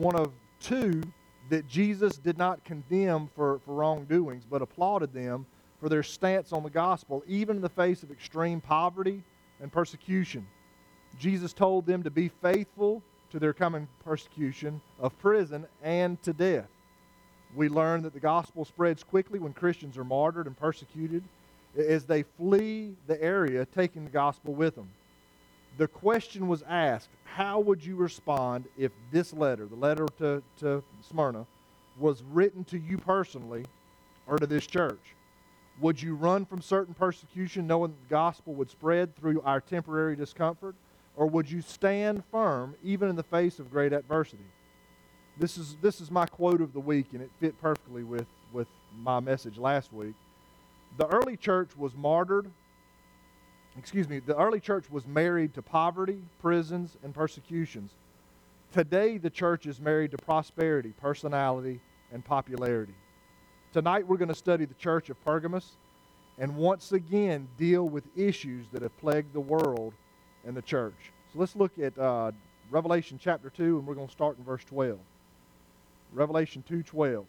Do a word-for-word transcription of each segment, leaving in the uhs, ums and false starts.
one of two that Jesus did not condemn for, for wrongdoings, but applauded them for their stance on the gospel, even in the face of extreme poverty and persecution. Jesus told them to be faithful to their coming persecution of prison and to death. We learn that the gospel spreads quickly when Christians are martyred and persecuted as they flee the area, taking the gospel with them. The question was asked, how would you respond if this letter, the letter to, to Smyrna, was written to you personally or to this church? Would you run from certain persecution knowing that the gospel would spread through our temporary discomfort? Or would you stand firm even in the face of great adversity? This is, this is my quote of the week, and it fit perfectly with, with my message last week. The early church was martyred, excuse me, the early church was married to poverty, prisons, and persecutions. Today, the church is married to prosperity, personality, and popularity. Tonight, we're going to study the church of Pergamos and once again deal with issues that have plagued the world and the church. So let's look at uh, Revelation chapter two, and we're going to start in verse twelve. Revelation two twelve.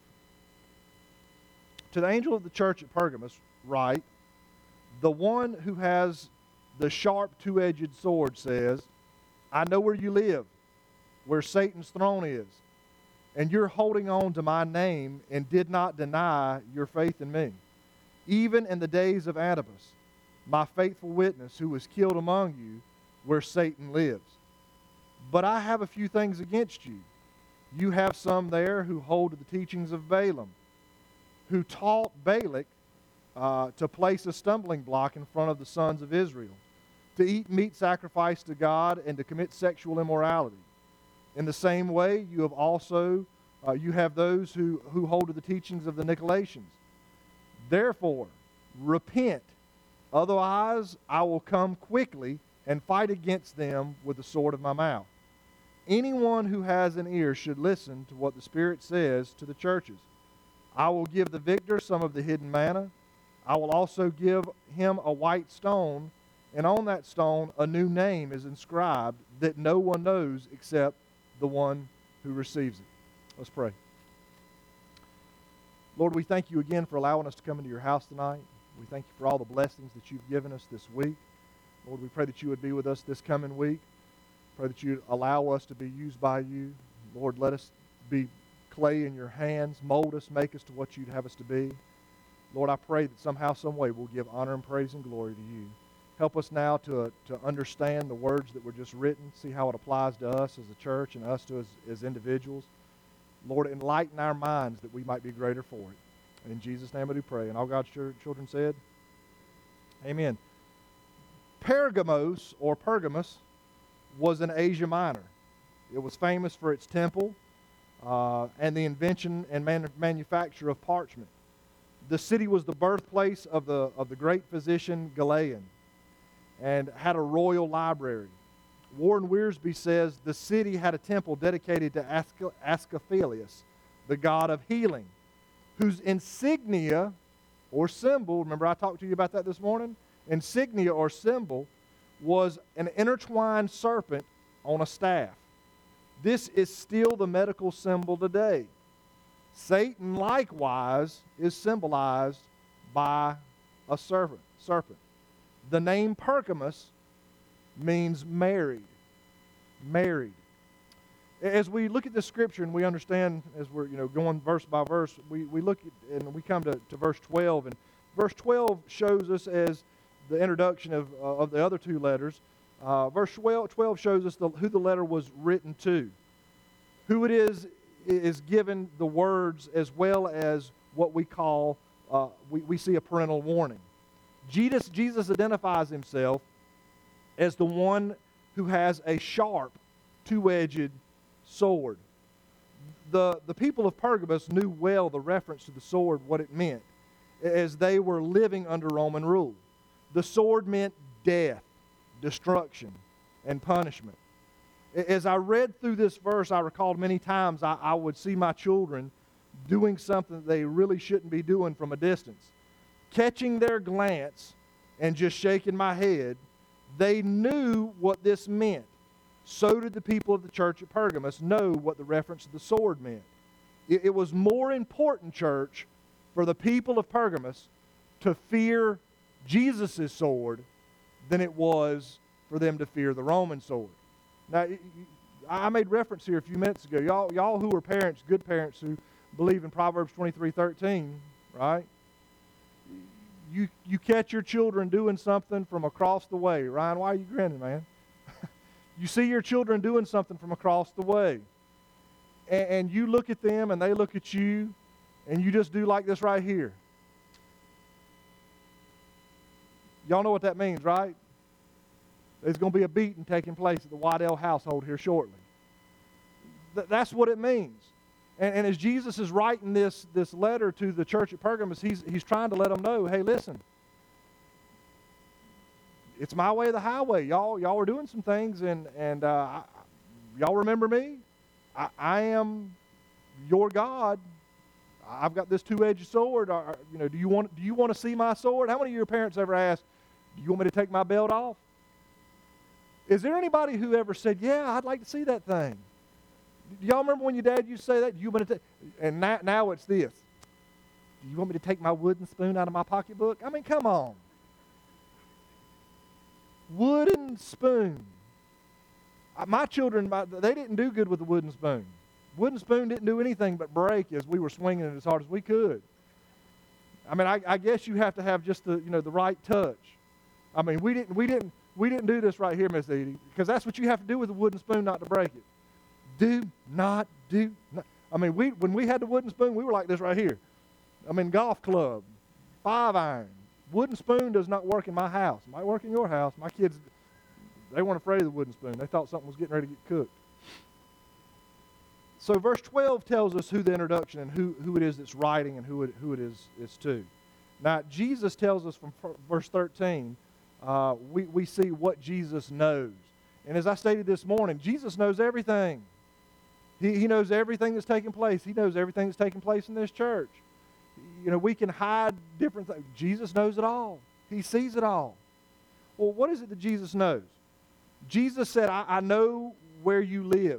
To the angel of the church at Pergamos, write, the one who has the sharp two-edged sword says, I know where you live, where Satan's throne is, and you're holding on to my name and did not deny your faith in me, even in the days of Antipas, my faithful witness, who was killed among you, where Satan lives. But I have a few things against you. You have some there who hold to the teachings of Balaam, who taught Balak uh, to place a stumbling block in front of the sons of Israel, to eat meat sacrificed to God and to commit sexual immorality. In the same way, you have also uh, you have those who, who hold to the teachings of the Nicolaitans. Therefore, repent, otherwise I will come quickly and fight against them with the sword of my mouth. Anyone who has an ear should listen to what the Spirit says to the churches. I will give the victor some of the hidden manna. I will also give him a white stone, and on that stone a new name is inscribed that no one knows except the one who receives it. Let's pray. Lord, we thank you again for allowing us to come into your house tonight. We thank you for all the blessings that you've given us this week. Lord, we pray that you would be with us this coming week. Pray that you allow us to be used by you. Lord, let us be clay in your hands. Mold us, make us to what you'd have us to be. Lord, I pray that somehow, some way, we'll give honor and praise and glory to you. Help us now to, uh, to understand the words that were just written, see how it applies to us as a church and us to as, as individuals. Lord, enlighten our minds that we might be greater for it. In Jesus' name I do pray. And all God's children said, amen. Pergamos, or Pergamos, was in Asia Minor. It was famous for its temple uh, and the invention and man- manufacture of parchment. The city was the birthplace of the, of the great physician Galen and had a royal library. Warren Wiersbe says the city had a temple dedicated to Asca- Asclepius, the god of healing, whose insignia or symbol, remember I talked to you about that this morning? Insignia or symbol was an intertwined serpent on a staff. This is still the medical symbol today. Satan likewise is symbolized by a serpent. serpent. The name Pergamos means married. Married. As we look at this scripture and we understand, as we're you know going verse by verse, we, we look at, and we come to, to verse twelve, and verse twelve shows us as the introduction of, uh, of the other two letters. Uh, verse twelve shows us the, who the letter was written to. Who it is is given the words as well as what we call, uh, we, we see a parental warning. Jesus, Jesus identifies himself as the one who has a sharp, two-edged sword. The, the people of Pergamos knew well the reference to the sword, what it meant, as they were living under Roman rule. The sword meant death, destruction, and punishment. As I read through this verse, I recalled many times I, I would see my children doing something that they really shouldn't be doing from a distance. Catching their glance and just shaking my head, they knew what this meant. so did the people of the church at Pergamos know what the reference to the sword meant. It, it was more important, church, for the people of Pergamos to fear Jesus' sword than it was for them to fear the Roman sword. Now, I made reference here a few minutes ago. Y'all, y'all who are parents, good parents who believe in Proverbs twenty-three thirteen, right? You, you catch your children doing something from across the way. Ryan, why are you grinning, man? You see your children doing something from across the way. And, and you look at them and they look at you, and you just do like this right here. Y'all know what that means, right? There's going to be a beating taking place at the Waddell household here shortly. Th- that's what it means. And, and as Jesus is writing this, this letter to the church at Pergamos, he's, he's trying to let them know, hey, listen, it's my way or the highway. Y'all, y'all are doing some things, and, and uh, I, y'all remember me? I, I am your God. I've got this two-edged sword. Or, you know, do you want do you want to see my sword? How many of your parents ever asked, do you want me to take my belt off? Is there anybody who ever said, yeah, I'd like to see that thing? Do y'all remember when your dad used to say that? Do you want to take? And now, now it's this. Do you want me to take my wooden spoon out of my pocketbook? I mean, come on. Wooden spoon. My children, they didn't do good with the wooden spoon. Wooden spoon didn't do anything but break as we were swinging it as hard as we could. I mean, I, I guess you have to have just the, you know, the right touch. I mean, we didn't, we didn't, we didn't do this right here, Miss Edie, because that's what you have to do with a wooden spoon not to break it. Do not do. Not. I mean, we when we had the wooden spoon, we were like this right here. I mean, golf club, five iron. Wooden spoon does not work in my house. It might work in your house. My kids, they weren't afraid of the wooden spoon. They thought something was getting ready to get cooked. So verse twelve tells us who the introduction and who, who it is that's writing and who it, who it is, is to. Now, Jesus tells us from verse thirteen, uh, we, we see what Jesus knows. And as I stated this morning, Jesus knows everything. He, he knows everything that's taking place. He knows everything that's taking place in this church. You know, we can hide different things. Jesus knows it all. He sees it all. Well, what is it that Jesus knows? Jesus said, I, I know where you live.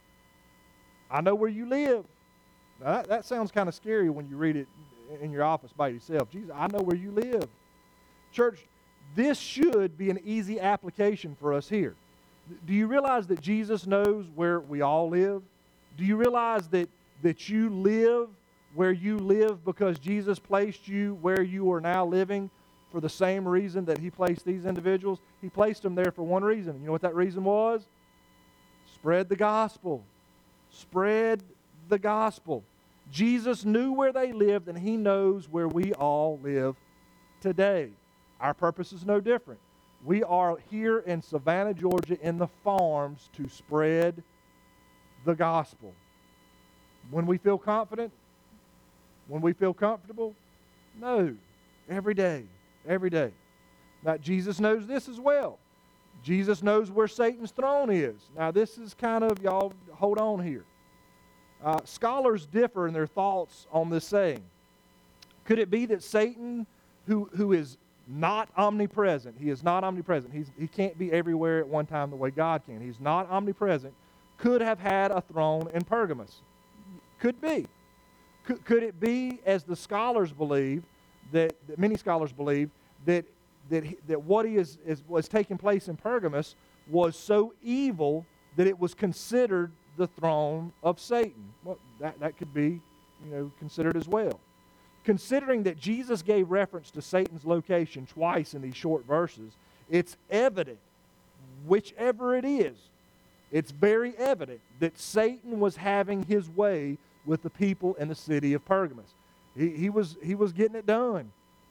I know where you live. Now, that, that sounds kind of scary when you read it in your office by yourself. Jesus, I know where you live. Church, this should be an easy application for us here. Do you realize that Jesus knows where we all live? Do you realize that, that you live where you live because Jesus placed you where you are now living for the same reason that he placed these individuals? He placed them there for one reason. You know what that reason was? Spread the gospel. Spread the gospel. Jesus knew where they lived, and he knows where we all live today. Our purpose is no different. We are here in Savannah, Georgia, in the farms to spread the gospel. When we feel confident, when we feel comfortable, no. Every day, every day. Now, Jesus knows this as well. Jesus knows where Satan's throne is. Now, this is kind of, y'all hold on here. Uh, scholars differ in their thoughts on this saying. Could it be that Satan, who, who is not omnipresent, he is not omnipresent, he's, he can't be everywhere at one time the way God can. He's not omnipresent, could have had a throne in Pergamos? Could be. Could, could it be, as the scholars believe, that, that many scholars believe, that that he, that what he is, is was taking place in Pergamos was so evil that it was considered the throne of Satan? Well, that, that could be, you know, considered as well. Considering that Jesus gave reference to Satan's location twice in these short verses, it's evident, whichever it is, it's very evident that Satan was having his way with the people in the city of Pergamos. He, he, was, he was getting it done,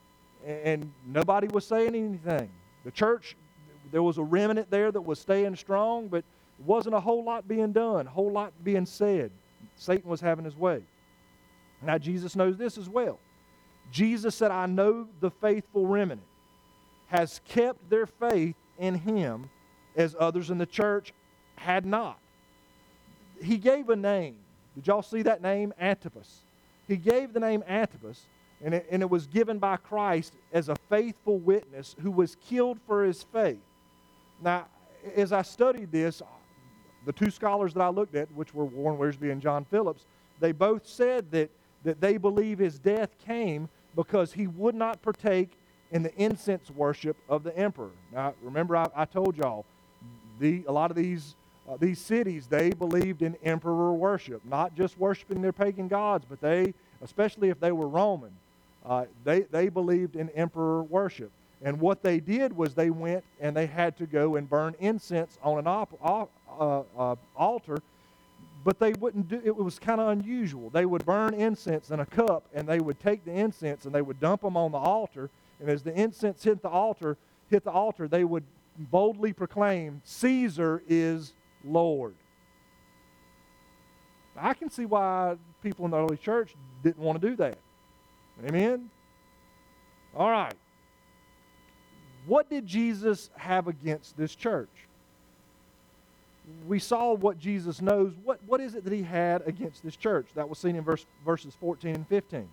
and nobody was saying anything. The church, there was a remnant there that was staying strong, but it wasn't a whole lot being done, a whole lot being said. Satan was having his way. Now, Jesus knows this as well. Jesus said, I know the faithful remnant has kept their faith in him as others in the church had not. He gave a name. Did y'all see that name? Antipas. He gave the name Antipas, and it, and it was given by Christ as a faithful witness who was killed for his faith. Now, as I studied this, the two scholars that I looked at, which were Warren Wiersbe and John Phillips, they both said that, that they believe his death came because he would not partake in the incense worship of the emperor. Now, remember I, I told y'all, the, a lot of these, uh, these cities, they believed in emperor worship, not just worshiping their pagan gods, but they, especially if they were Roman, uh, they, they believed in emperor worship. And what they did was they went and they had to go and burn incense on an op, op, uh, uh, altar, but they wouldn't do it. Was kind of unusual. They would burn incense in a cup, and they would take the incense and they would dump them on the altar. And as the incense hit the altar, hit the altar, they would boldly proclaim, "Caesar is Lord." I can see why people in the early church didn't want to do that. Amen? All right. What did Jesus have against this church? We saw what Jesus knows. What, what is it that he had against this church? That was seen in verse, verses fourteen and fifteen.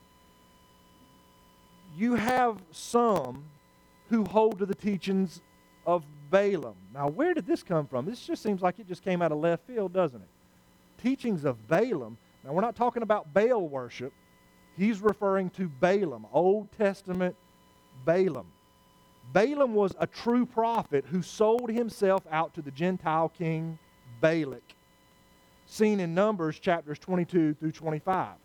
You have some who hold to the teachings of Balaam. Now, where did this come from? This just seems like it just came out of left field, doesn't it? Teachings of Balaam. Now, we're not talking about Baal worship. He's referring to Balaam, Old Testament Balaam. Balaam was a true prophet who sold himself out to the Gentile king Balak, seen in Numbers chapters twenty-two through twenty-five.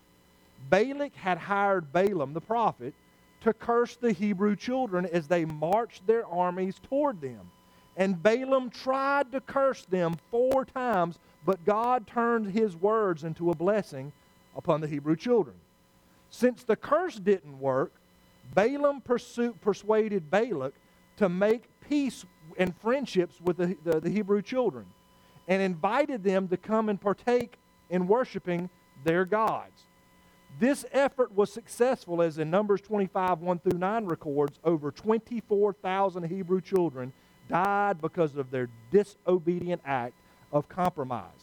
Balak had hired Balaam the prophet to curse the Hebrew children as they marched their armies toward them. And Balaam tried to curse them four times, but God turned his words into a blessing upon the Hebrew children. Since the curse didn't work, Balaam pursued, persuaded Balak to make peace and friendships with the, the, the Hebrew children and invited them to come and partake in worshiping their gods. This effort was successful, as in Numbers twenty-five, one through nine records, over twenty-four thousand Hebrew children died because of their disobedient act of compromise.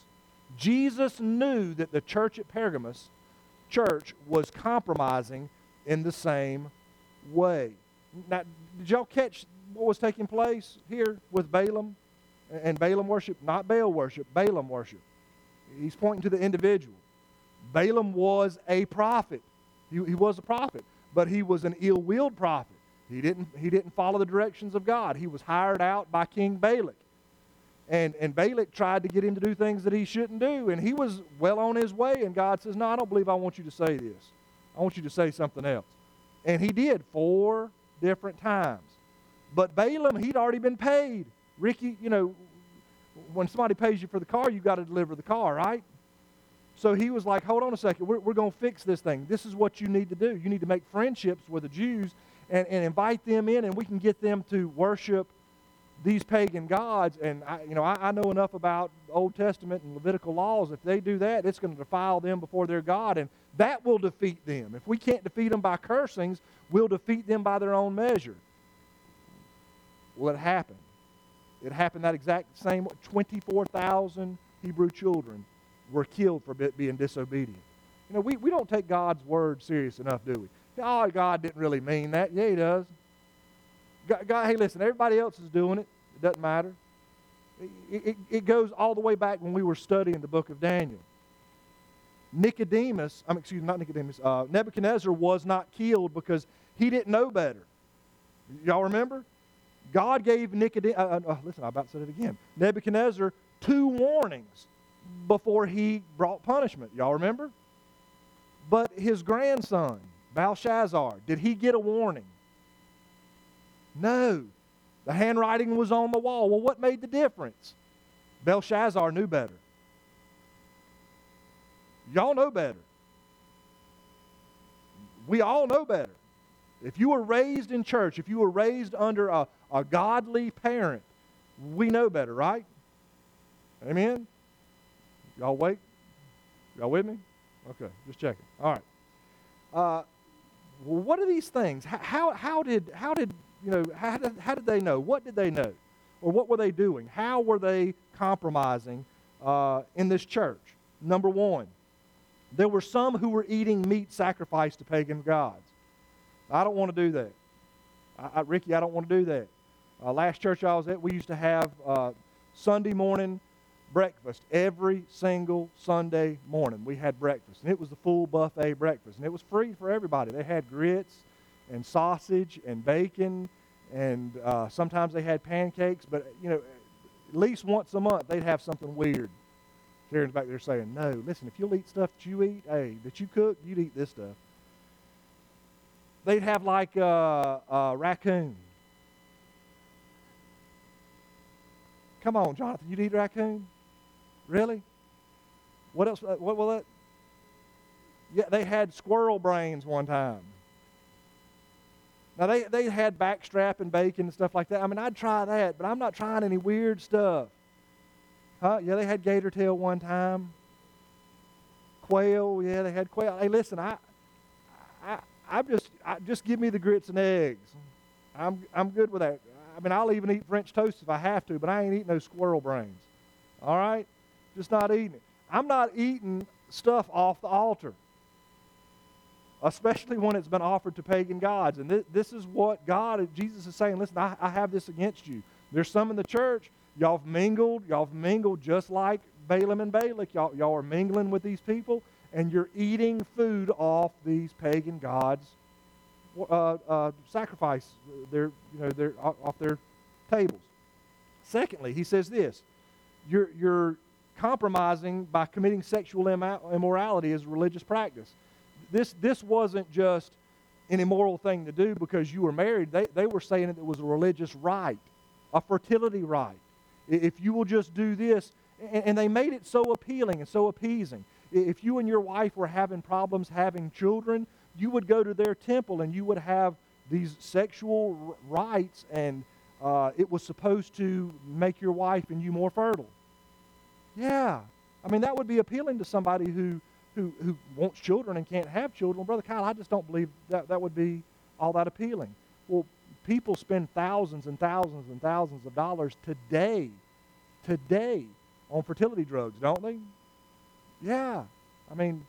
Jesus knew that the church at Pergamos church was compromising in the same way. Now, did y'all catch what was taking place here with Balaam and Balaam worship? Not Baal worship, Balaam worship. He's pointing to the individual. Balaam was a prophet. He, he was a prophet, but he was an ill-willed prophet. He didn't, he didn't follow the directions of God. He was hired out by King Balak. And, and Balak tried to get him to do things that he shouldn't do, and he was well on his way, and God says, "No, I don't believe I want you to say this. I want you to say something else." And he did four different times. But Balaam, he'd already been paid. Ricky, you know, when somebody pays you for the car, you've got to deliver the car, right? So he was like, hold on a second, we're, we're going to fix this thing. This is what you need to do. You need to make friendships with the Jews and, and invite them in, and we can get them to worship these pagan gods. And I, you know, I, I know enough about Old Testament and Levitical laws. If they do that, it's going to defile them before their God, and that will defeat them. If we can't defeat them by cursings, we'll defeat them by their own measure. Well, it happened. It happened that exact same. twenty-four thousand Hebrew children were killed for being disobedient. You know, we, we don't take God's word serious enough, do we? Oh, God didn't really mean that. Yeah, he does. God, God, hey, listen, everybody else is doing it. It doesn't matter. It, it, it goes all the way back when we were studying the book of Daniel. Nicodemus, I'm excuse me, not Nicodemus, uh, Nebuchadnezzar was not killed because he didn't know better. Y'all remember? God gave Nicodemus, uh, uh, listen, I'm about to say it again, Nebuchadnezzar two warnings before he brought punishment. Y'all remember? But his grandson, Belshazzar, did he get a warning? No. The handwriting was on the wall. Well, what made the difference? Belshazzar knew better. Y'all know better. We all know better. If you were raised in church, if you were raised under a, a godly parent, we know better, right? Amen? Y'all wait? Y'all with me? Okay, just checking. All right. Uh, well, what are these things? How, how, how did, how did, you know, how did, how did they know? What did they know? Or what were they doing? How were they compromising uh, in this church? Number one, there were some who were eating meat sacrificed to pagan gods. I don't want to do that. I, I, Ricky, I don't want to do that. Uh, last church I was at, we used to have uh, Sunday morning breakfast every single Sunday morning. We had breakfast, and it was the full buffet breakfast, and it was free for everybody. They had grits and sausage and bacon, and uh, sometimes they had pancakes, but, you know, at least once a month they'd have something weird. Karen's back there saying, no, listen, if you'll eat stuff that you eat, hey, that you cook, you'd eat this stuff. They'd have like a uh, uh, raccoon. Come on, Jonathan, you'd eat raccoon? Really? What else? What will that? Yeah, they had squirrel brains one time. Now, they, they had backstrap and bacon and stuff like that. I mean, I'd try that, but I'm not trying any weird stuff. Huh? Yeah, they had gator tail one time. Quail, yeah, they had quail. Hey, listen, I, I, I'm just, I, just give me the grits and eggs. I'm, I'm good with that. I mean, I'll even eat French toast if I have to, but I ain't eating no squirrel brains. All right? Just not eating it. I'm not eating stuff off the altar, especially when it's been offered to pagan gods. And this, this is what God, Jesus is saying, listen, I, I have this against you. There's some in the church. Y'all have mingled. Y'all have mingled just like Balaam and Balak. Y'all, y'all are mingling with these people, and you're eating food off these pagan gods' uh, uh, sacrifice. Their, you know, their, off their tables. Secondly, he says this: you're you're compromising by committing sexual immorality as a religious practice. This this wasn't just an immoral thing to do because you were married. They they were saying it was a religious rite, a fertility rite. If you will just do this, and they made it so appealing and so appeasing. If you and your wife were having problems having children, you would go to their temple and you would have these sexual rites, and uh, it was supposed to make your wife and you more fertile. Yeah. I mean, that would be appealing to somebody who, who, who wants children and can't have children. Brother Kyle, I just don't believe that that would be all that appealing. Well, people spend thousands and thousands and thousands of dollars today, today, on fertility drugs, don't they? Yeah. I mean,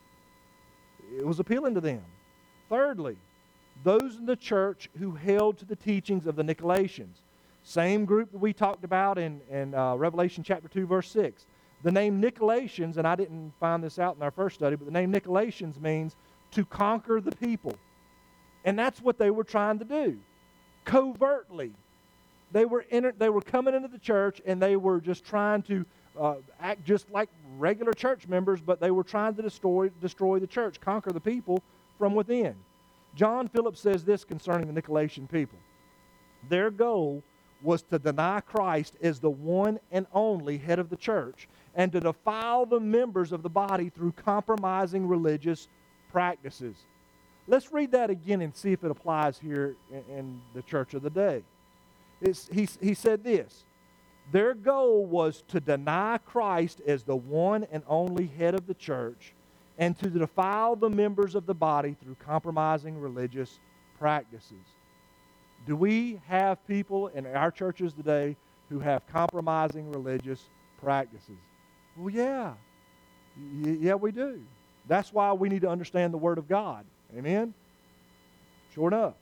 it was appealing to them. Thirdly, those in the church who held to the teachings of the Nicolaitans, same group that we talked about in, in uh, Revelation chapter two, verse six. The name Nicolaitans, and I didn't find this out in our first study, but the name Nicolaitans means to conquer the people. And that's what they were trying to do. Covertly. They were, in, they were coming into the church, and they were just trying to uh, act just like regular church members, but they were trying to destroy, destroy the church, conquer the people from within. John Phillips says this concerning the Nicolaitan people. Their goal was to deny Christ as the one and only head of the church and to defile the members of the body through compromising religious practices. Let's read that again and see if it applies here in, in the church of the day. It's, he, he said this: their goal was to deny Christ as the one and only head of the church and to defile the members of the body through compromising religious practices. Do we have people in our churches today who have compromising religious practices? Well, yeah. Y- yeah, we do. That's why we need to understand the Word of God. Amen? Sure enough.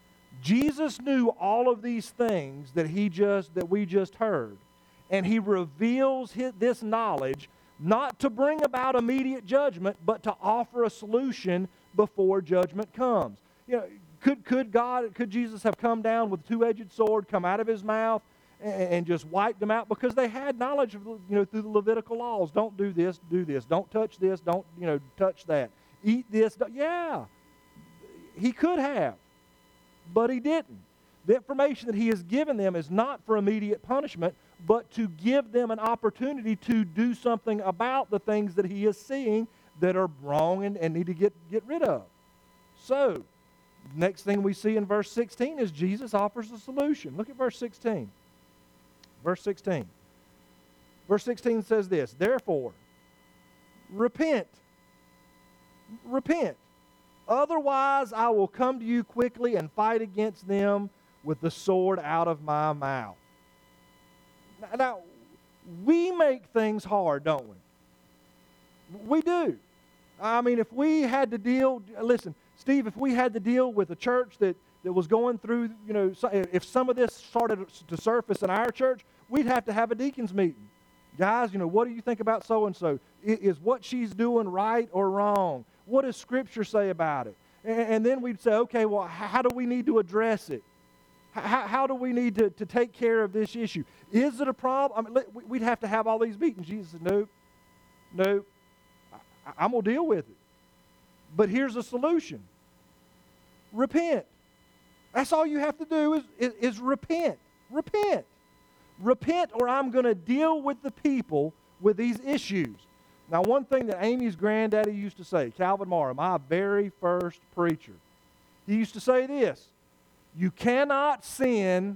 Jesus knew all of these things that he just that we just heard, and he reveals his, this knowledge not to bring about immediate judgment, but to offer a solution before judgment comes. You know, could could God, could Jesus have come down with a two-edged sword, come out of his mouth, and, and just wiped them out? Because they had knowledge of, you know, through the Levitical laws. Don't do this, do this. Don't touch this. Don't, you know, touch that. Eat this. Don't, yeah, he could have. But he didn't. The information that he has given them is not for immediate punishment, but to give them an opportunity to do something about the things that he is seeing that are wrong and, and need to get, get rid of. So, next thing we see in verse sixteen is Jesus offers a solution. Look at verse sixteen. Verse sixteen. Verse sixteen says this: therefore, repent. Repent. Otherwise, I will come to you quickly and fight against them with the sword out of my mouth. Now, we make things hard, don't we? We do. I mean, if we had to deal, listen, Steve, if we had to deal with a church that, that was going through, you know, if some of this started to surface in our church, we'd have to have a deacons meeting. Guys, you know, what do you think about so-and-so? Is what she's doing right or wrong? What does Scripture say about it? And then we'd say, okay, well, how do we need to address it? How, how do we need to, to take care of this issue? Is it a problem? I mean, we'd have to have all these meetings. Jesus said, nope, nope, I, I'm going to deal with it. But here's a solution. Repent. That's all you have to do is, is, is repent. Repent. Repent, or I'm going to deal with the people with these issues. Now, one thing that Amy's granddaddy used to say, Calvin Morrow, my very first preacher, he used to say this: you cannot sin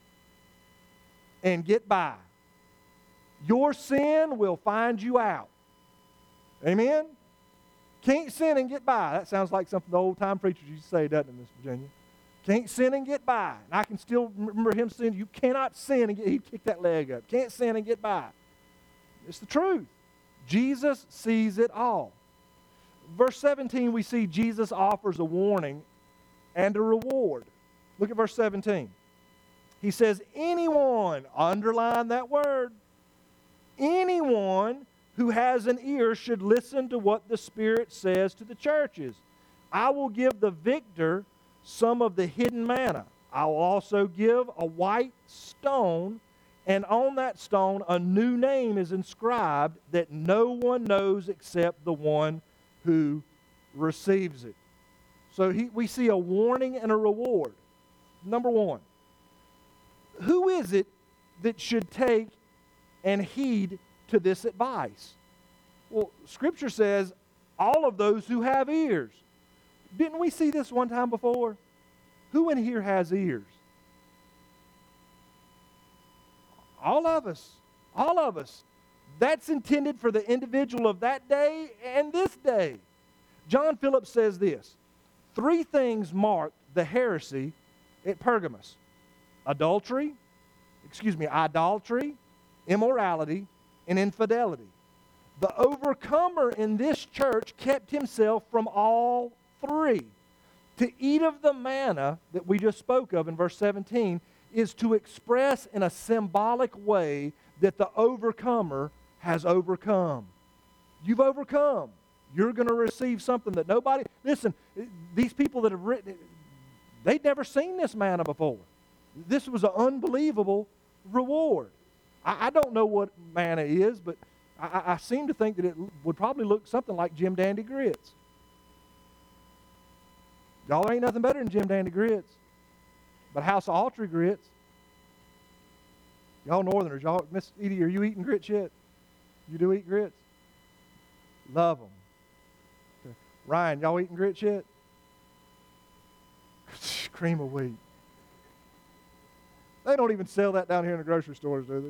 and get by. Your sin will find you out. Amen? Can't sin and get by. That sounds like something the old-time preachers used to say, doesn't it, Miss Virginia? Can't sin and get by. And I can still remember him saying, you cannot sin and get, he'd kick that leg up. Can't sin and get by. It's the truth. Jesus sees it all. Verse seventeen, we see Jesus offers a warning and a reward. Look at verse seventeen. He says, anyone, underline that word, anyone who has an ear should listen to what the Spirit says to the churches. I will give the victor some of the hidden manna. I will also give a white stone, and on that stone a new name is inscribed that no one knows except the one who receives it. So he, we see a warning and a reward. Number one, who is it that should take and heed to this advice? Well, Scripture says all of those who have ears. Didn't we see this one time before? Who in here has ears? All of us. All of us. That's intended for the individual of that day and this day. John Phillips says this: three things marked the heresy at Pergamos: adultery, excuse me, idolatry, immorality, and infidelity. The overcomer in this church kept himself from all three. To eat of the manna that we just spoke of in verse seventeen is to express in a symbolic way that the overcomer has overcome. You've overcome. You're going to receive something that nobody... Listen, these people that have written it, they'd never seen this manna before. This was an unbelievable reward. I, I don't know what manna is, but I, I seem to think that it would probably look something like Jim Dandy grits. Y'all, there ain't nothing better than Jim Dandy grits. But House of Autry grits. Y'all Northerners, y'all, Miss Edie, are you eating grits yet? You do eat grits? Love them. Okay. Ryan, y'all eating grits yet? Cream of wheat. They don't even sell that down here in the grocery stores, do they?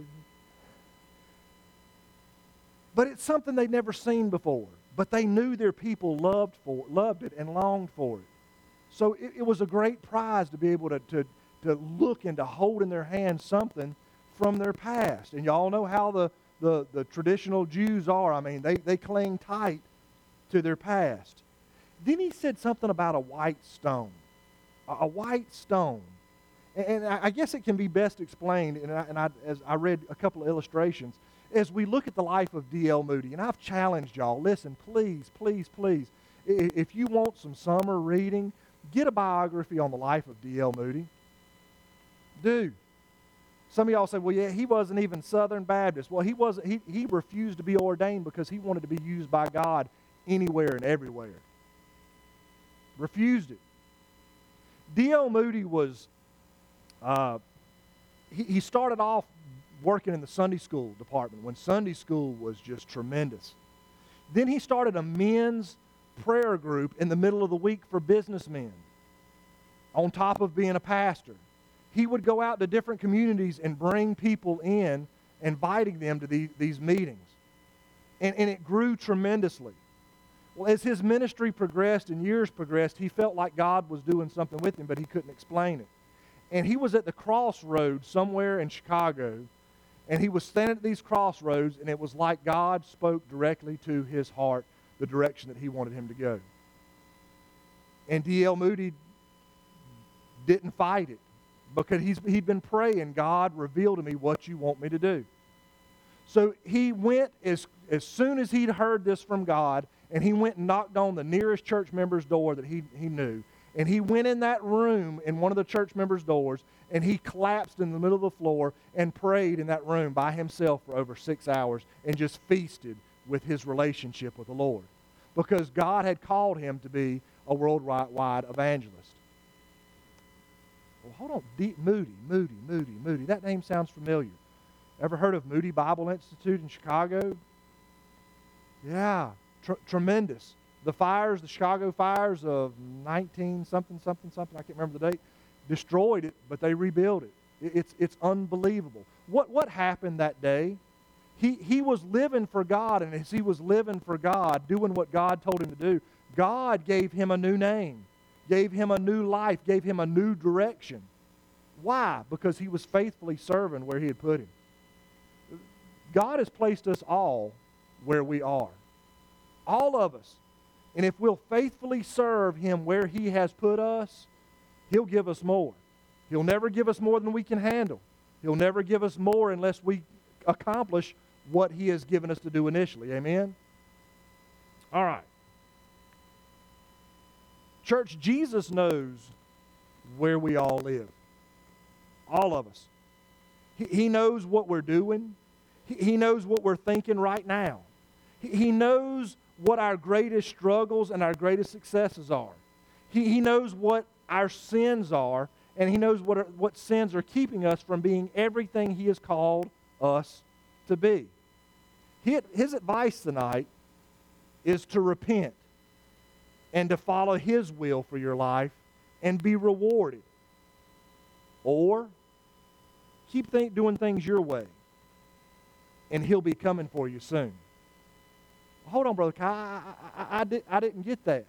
But it's something they'd never seen before. But they knew their people loved for loved it and longed for it. So it, it was a great prize to be able to, to, to look and to hold in their hands something from their past. And y'all know how the, the, the traditional Jews are. I mean, they, they cling tight to their past. Then he said something about a white stone. A, a white stone. And, and I, I guess it can be best explained, and, I, and I, as I read a couple of illustrations, as we look at the life of D L Moody. And I've challenged y'all, listen, please, please, please, if you want some summer reading, get a biography on the life of D L Moody. Do. Some of y'all say, well, yeah, he wasn't even Southern Baptist. Well, he wasn't. He, he refused to be ordained because he wanted to be used by God anywhere and everywhere. Refused it. D L Moody was, uh, he, he started off working in the Sunday school department when Sunday school was just tremendous. Then he started a men's prayer group in the middle of the week for businessmen. On top of being a pastor, he would go out to different communities and bring people in, inviting them to the, these meetings. And, and it grew tremendously. Well, as his ministry progressed and years progressed, he felt like God was doing something with him, but he couldn't explain it. And he was at the crossroads somewhere in Chicago, and he was standing at these crossroads, and it was like God spoke directly to his heart the direction that he wanted him to go. And D L Moody didn't fight it because he's, he'd been praying, God, reveal to me what you want me to do. So he went as, as soon as he'd heard this from God, and he went and knocked on the nearest church member's door that he, he knew. And he went in that room in one of the church members' doors, and he collapsed in the middle of the floor and prayed in that room by himself for over six hours and just feasted with his relationship with the Lord. Because God had called him to be a worldwide evangelist. Well, hold on. D- Moody, Moody, Moody, Moody. That name sounds familiar. Ever heard of Moody Bible Institute in Chicago? Yeah, tr- tremendous. The fires, the Chicago fires of nineteen something, something, something, I can't remember the date, destroyed it, but they rebuilt it. it it's, it's unbelievable. What, what happened that day? He, he was living for God, and as he was living for God, doing what God told him to do, God gave him a new name, gave him a new life, gave him a new direction. Why? Because he was faithfully serving where he had put him. God has placed us all where we are. All of us. And if we'll faithfully serve him where he has put us, he'll give us more. He'll never give us more than we can handle. He'll never give us more unless we accomplish what he has given us to do initially. Amen? All right. Church, Jesus knows where we all live. All of us. He, he knows what we're doing. He, he knows what we're thinking right now. He, he knows what our greatest struggles and our greatest successes are. He, he knows what our sins are, and he knows what, are, what sins are keeping us from being everything he has called us to be. He, his advice tonight is to repent and to follow his will for your life and be rewarded. Or keep think, doing things your way, and he'll be coming for you soon. Hold on, Brother Kyle. I, I, I, did, I didn't get that.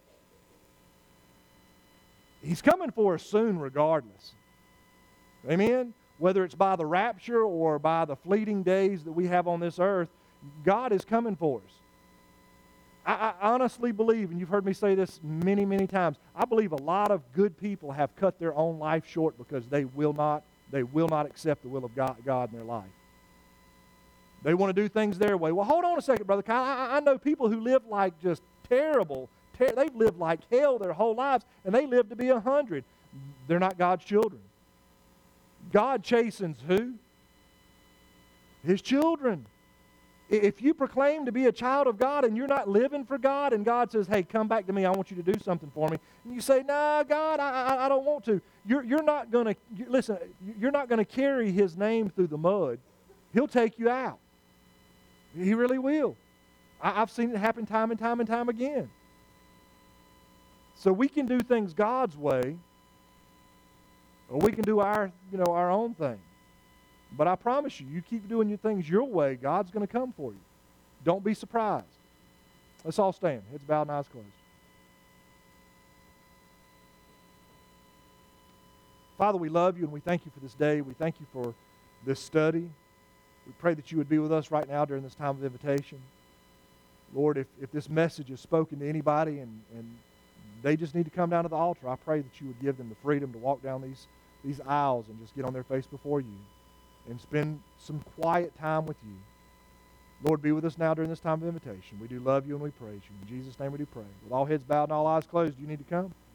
He's coming for us soon regardless. Amen? Whether it's by the rapture or by the fleeting days that we have on this earth, God is coming for us. I, I honestly believe, and you've heard me say this many, many times, I believe a lot of good people have cut their own life short because they will not, they will not accept the will of God, God in their life. They want to do things their way. Well, hold on a second, Brother Kyle. I, I know people who live like just terrible. Ter- they've lived like hell their whole lives, and they live to be a hundred. They're not God's children. God chastens who? His children. If you proclaim to be a child of God and you're not living for God, and God says, hey, come back to me, I want you to do something for me, and you say, nah, God, I, I, I don't want to, you're, you're not going to, listen, you're not going to carry his name through the mud. He'll take you out. He really will. I, I've seen it happen time and time and time again. So we can do things God's way, or we can do our, you know, our own thing. But I promise you, you keep doing your things your way, God's going to come for you. Don't be surprised. Let's all stand. Heads bowed and eyes closed. Father, we love you and we thank you for this day. We thank you for this study. We pray that you would be with us right now during this time of invitation. Lord, if, if this message is spoken to anybody and, and they just need to come down to the altar, I pray that you would give them the freedom to walk down these, these aisles and just get on their face before you and spend some quiet time with you. Lord, be with us now during this time of invitation. We do love you and we praise you. In Jesus' name we do pray. With all heads bowed and all eyes closed, do you need to come?